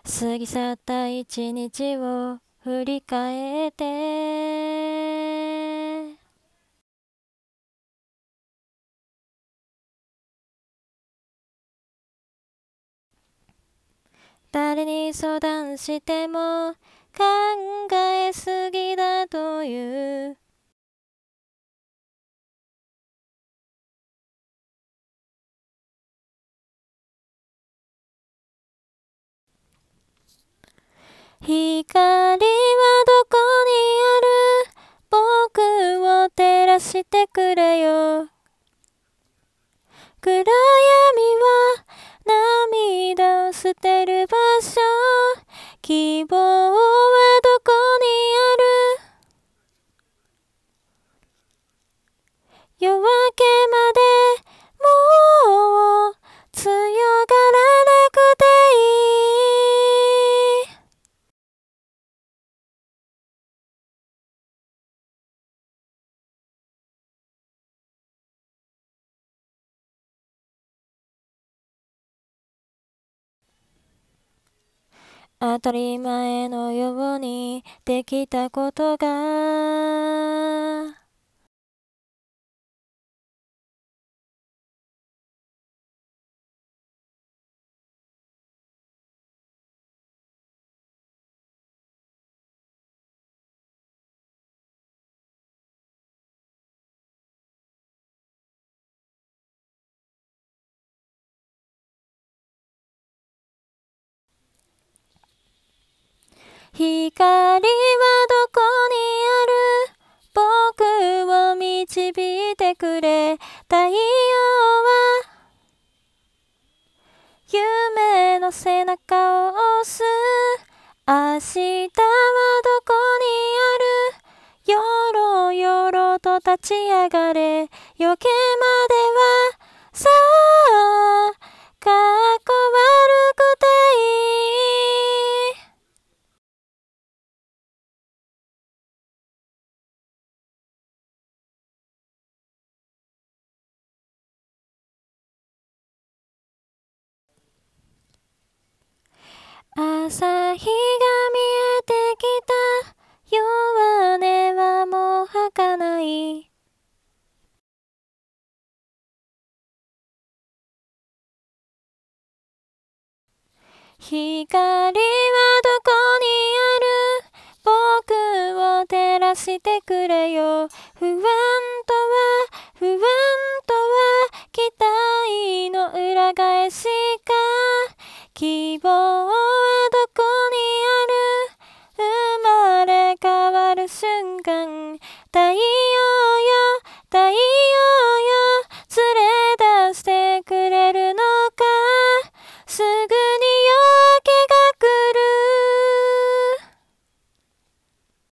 過ぎ去った一日を振り返って誰に相談しても考えすぎだという光はどこにある？僕を照らしてくれよ。暗闇は涙を捨てる場所。希望はどこにある？夜明けまでもう強がらなくていい。当たり前のようにできたことが光はどこにある？僕を導いてくれ。太陽は夢の背中を押す。明日はどこにある？よろよろと立ち上がれ。夜明けまではさあかっこ悪くていい。朝日が見えてきた。弱音はもう吐かない。光はどこにある？僕を照らしてくれよ。不安とは期待の裏返しか。希望はどこにある？生まれ変わる瞬間。太陽よ